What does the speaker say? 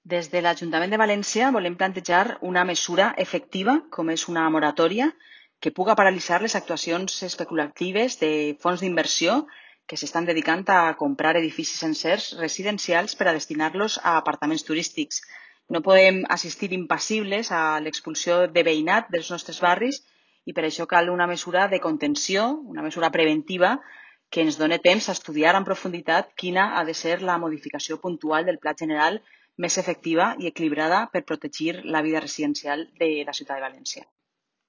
Des de l'Ajuntament de València volem plantejar una mesura efectiva, com és una moratòria, que puga paralitzar les actuacions especulatives de fons d'inversió que s'estan dedicant a comprar edificis sencers residencials per a destinar-los a apartaments turístics. No podem assistir impassibles a l'expulsió de veïnat dels nostres barris i per això cal una mesura de contenció, una mesura preventiva que ens doni temps a estudiar en profunditat quina ha de ser la modificació puntual del Pla General més efectiva i equilibrada per protegir la vida residencial de la ciutat de València.